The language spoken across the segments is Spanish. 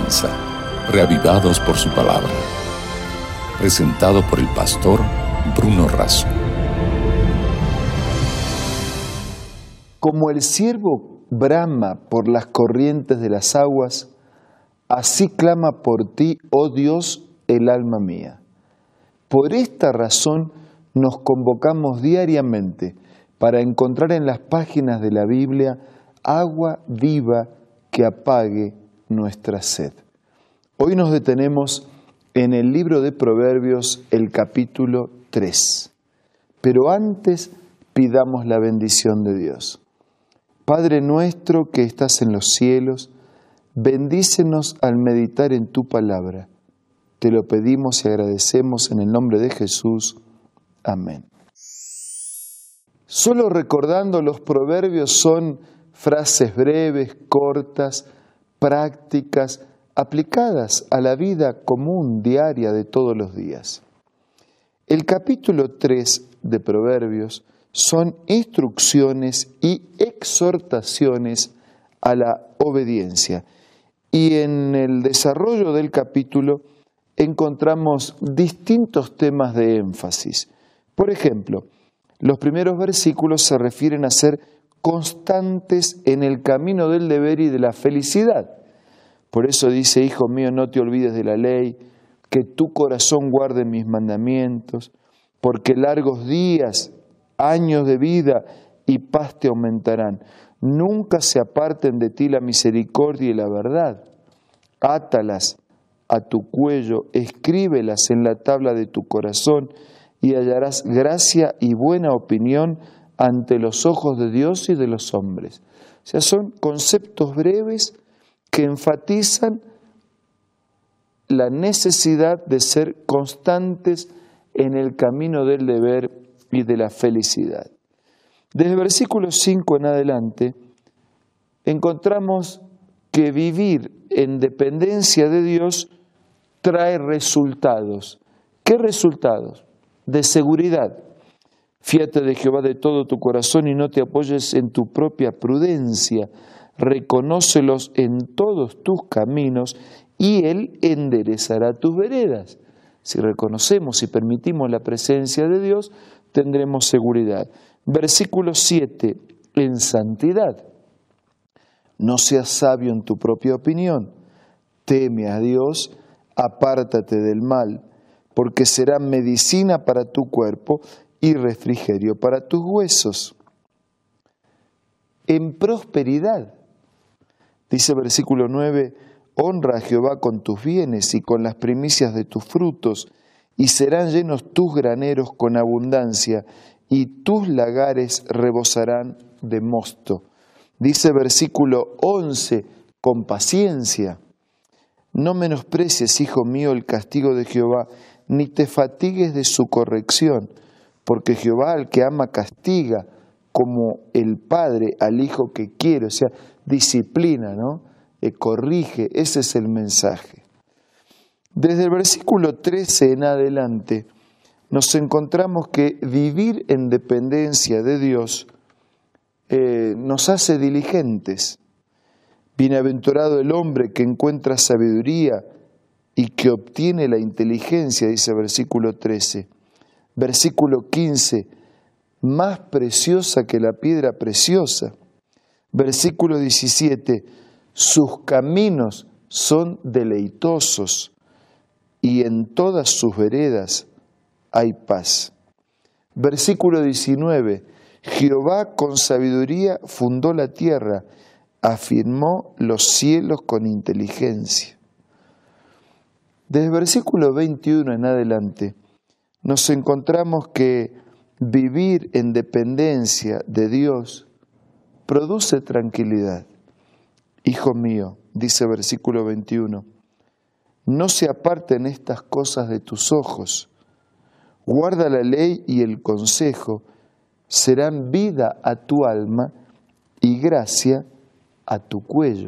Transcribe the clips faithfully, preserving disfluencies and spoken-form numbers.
comienza, reavivados por su palabra. Presentado por el pastor Bruno Razo. Como el ciervo brama por las corrientes de las aguas, así clama por ti, oh Dios, el alma mía. Por esta razón nos convocamos diariamente para encontrar en las páginas de la Biblia agua viva que apague nuestra sed. Hoy nos detenemos en el libro de Proverbios, el capítulo tres. Pero antes pidamos la bendición de Dios. Padre nuestro que estás en los cielos, bendícenos al meditar en tu palabra. Te lo pedimos y agradecemos en el nombre de Jesús. Amén. Solo recordando, los proverbios son frases breves, cortas, prácticas, aplicadas a la vida común diaria de todos los días. El capítulo tres de Proverbios son instrucciones y exhortaciones a la obediencia. Y en el desarrollo del capítulo encontramos distintos temas de énfasis. Por ejemplo, los primeros versículos se refieren a ser constantes en el camino del deber y de la felicidad. Por eso dice: hijo mío, no te olvides de la ley, que tu corazón guarde mis mandamientos, porque largos días, años de vida y paz te aumentarán. Nunca se aparten de ti la misericordia y la verdad. Átalas a tu cuello, escríbelas en la tabla de tu corazón, y hallarás gracia y buena opinión ante los ojos de Dios y de los hombres. O sea, son conceptos breves que enfatizan la necesidad de ser constantes en el camino del deber y de la felicidad. Desde el versículo cinco en adelante, encontramos que vivir en dependencia de Dios trae resultados. ¿Qué resultados? De seguridad. Fíate de Jehová de todo tu corazón y no te apoyes en tu propia prudencia. Reconócelos en todos tus caminos y Él enderezará tus veredas. Si reconocemos y permitimos la presencia de Dios, tendremos seguridad. Versículo siete, en santidad. No seas sabio en tu propia opinión. Teme a Dios, apártate del mal, porque será medicina para tu cuerpo y refrigerio para tus huesos. En prosperidad. Dice versículo nueve, honra a Jehová con tus bienes y con las primicias de tus frutos, y serán llenos tus graneros con abundancia, y tus lagares rebosarán de mosto. Dice versículo once, con paciencia. No menosprecies, hijo mío, el castigo de Jehová, ni te fatigues de su corrección, porque Jehová al que ama castiga, como el padre al hijo que quiere, o sea, disciplina, ¿no? Eh, corrige, ese es el mensaje. Desde el versículo trece en adelante, nos encontramos que vivir en dependencia de Dios eh, nos hace diligentes. Bienaventurado el hombre que encuentra sabiduría y que obtiene la inteligencia, dice el versículo trece. Versículo quince, más preciosa que la piedra preciosa. Versículo diecisiete, sus caminos son deleitosos y en todas sus veredas hay paz. Versículo diecinueve, Jehová con sabiduría fundó la tierra, afirmó los cielos con inteligencia. Desde el versículo veintiuno en adelante, nos encontramos que vivir en dependencia de Dios produce tranquilidad. Hijo mío, dice versículo veintiuno, no se aparten estas cosas de tus ojos. Guarda la ley y el consejo, serán vida a tu alma y gracia a tu cuello.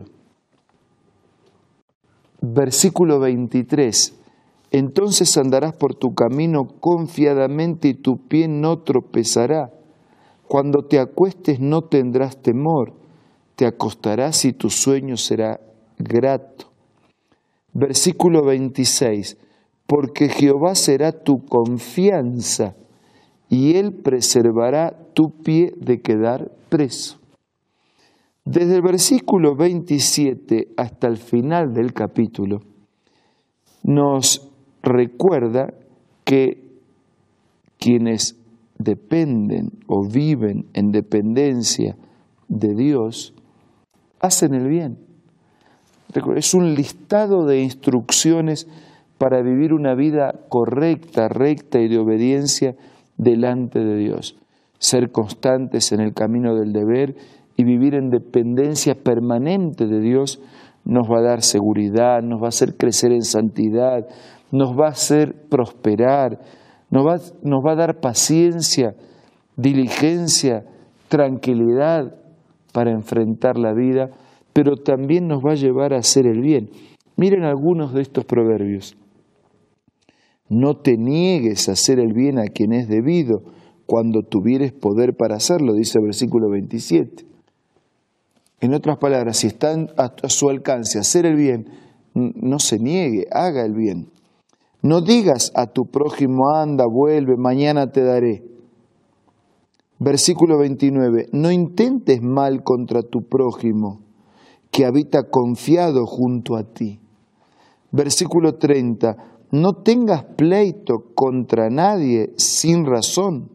Versículo veintitrés. Entonces andarás por tu camino confiadamente y tu pie no tropezará. Cuando te acuestes no tendrás temor, te acostarás y tu sueño será grato. Versículo veintiséis, porque Jehová será tu confianza y Él preservará tu pie de quedar preso. Desde el versículo veintisiete hasta el final del capítulo, nos recuerda que quienes dependen o viven en dependencia de Dios, hacen el bien. Es un listado de instrucciones para vivir una vida correcta, recta y de obediencia delante de Dios. Ser constantes en el camino del deber y vivir en dependencia permanente de Dios nos va a dar seguridad, nos va a hacer crecer en santidad, nos va a hacer prosperar, nos va, nos va a dar paciencia, diligencia, tranquilidad para enfrentar la vida, pero también nos va a llevar a hacer el bien. Miren algunos de estos proverbios. No te niegues a hacer el bien a quien es debido, cuando tuvieres poder para hacerlo, dice el versículo veintisiete. En otras palabras, si está a su alcance hacer el bien, no se niegue, haga el bien. No digas a tu prójimo, anda, vuelve, mañana te daré. Versículo veintinueve, no intentes mal contra tu prójimo, que habita confiado junto a ti. Versículo treinta, no tengas pleito contra nadie sin razón.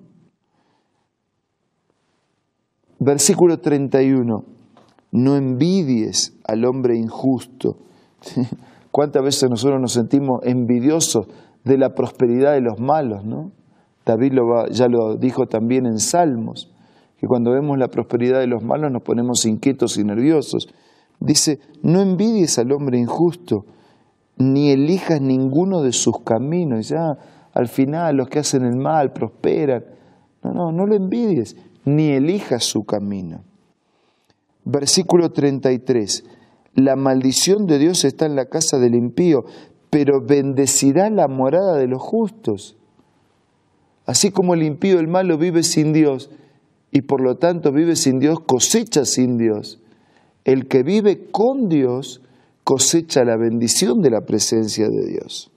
Versículo treinta y uno, no envidies al hombre injusto. ¿Cuántas veces nosotros nos sentimos envidiosos de la prosperidad de los malos, no? David lo va, ya lo dijo también en Salmos, que cuando vemos la prosperidad de los malos nos ponemos inquietos y nerviosos. Dice, no envidies al hombre injusto, ni elijas ninguno de sus caminos. Dice, ah, al final los que hacen el mal prosperan. No, no, no lo envidies, ni elijas su camino. Versículo treinta y tres, la maldición de Dios está en la casa del impío, pero bendecirá la morada de los justos. Así como el impío, el malo, vive sin Dios y por lo tanto vive sin Dios, cosecha sin Dios. El que vive con Dios cosecha la bendición de la presencia de Dios.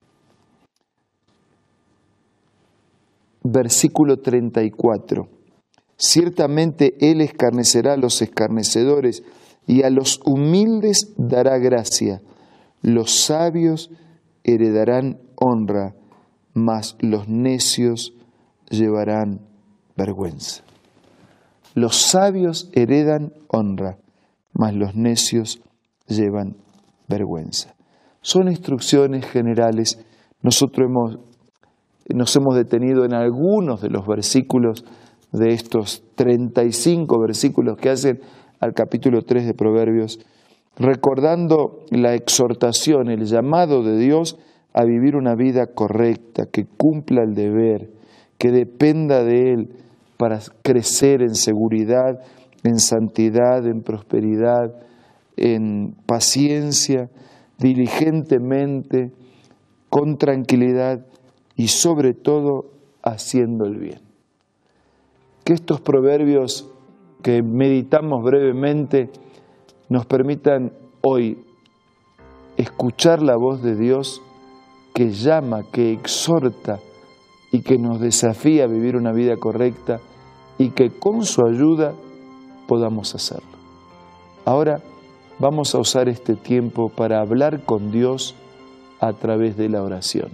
Versículo treinta y cuatro. Ciertamente Él escarnecerá a los escarnecedores y a los humildes dará gracia. Los sabios heredarán honra, mas los necios llevarán vergüenza. Los sabios heredan honra, mas los necios llevan vergüenza. Son instrucciones generales. Nosotros hemos, nos hemos detenido en algunos de los versículos de estos treinta y cinco versículos que hacen al capítulo tres de Proverbios, recordando la exhortación, el llamado de Dios a vivir una vida correcta, que cumpla el deber, que dependa de Él para crecer en seguridad, en santidad, en prosperidad, en paciencia, diligentemente, con tranquilidad y sobre todo haciendo el bien. Que estos proverbios que meditamos brevemente nos permitan hoy escuchar la voz de Dios que llama, que exhorta y que nos desafía a vivir una vida correcta y que con su ayuda podamos hacerlo. Ahora vamos a usar este tiempo para hablar con Dios a través de la oración.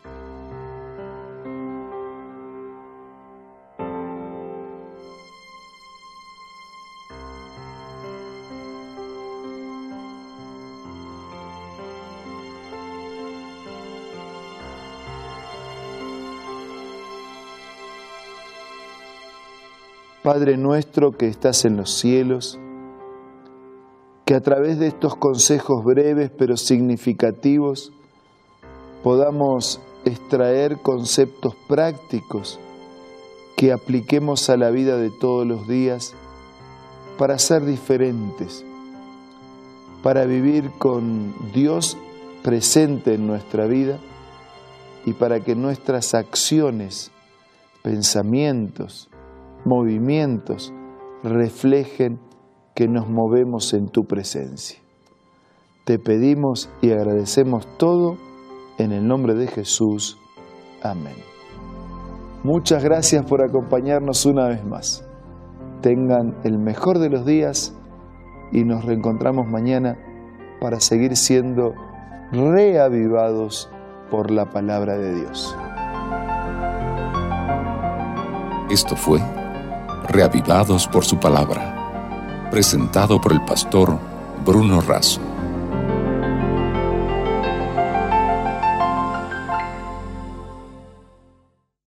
Padre nuestro que estás en los cielos, que a través de estos consejos breves pero significativos podamos extraer conceptos prácticos que apliquemos a la vida de todos los días para ser diferentes, para vivir con Dios presente en nuestra vida y para que nuestras acciones, pensamientos, movimientos reflejen que nos movemos en tu presencia. Te pedimos y agradecemos todo en el nombre de Jesús. Amén. Muchas gracias por acompañarnos una vez más. Tengan el mejor de los días y nos reencontramos mañana para seguir siendo reavivados por la palabra de Dios. Esto fue Reavivados por su palabra, presentado por el pastor Bruno Razo.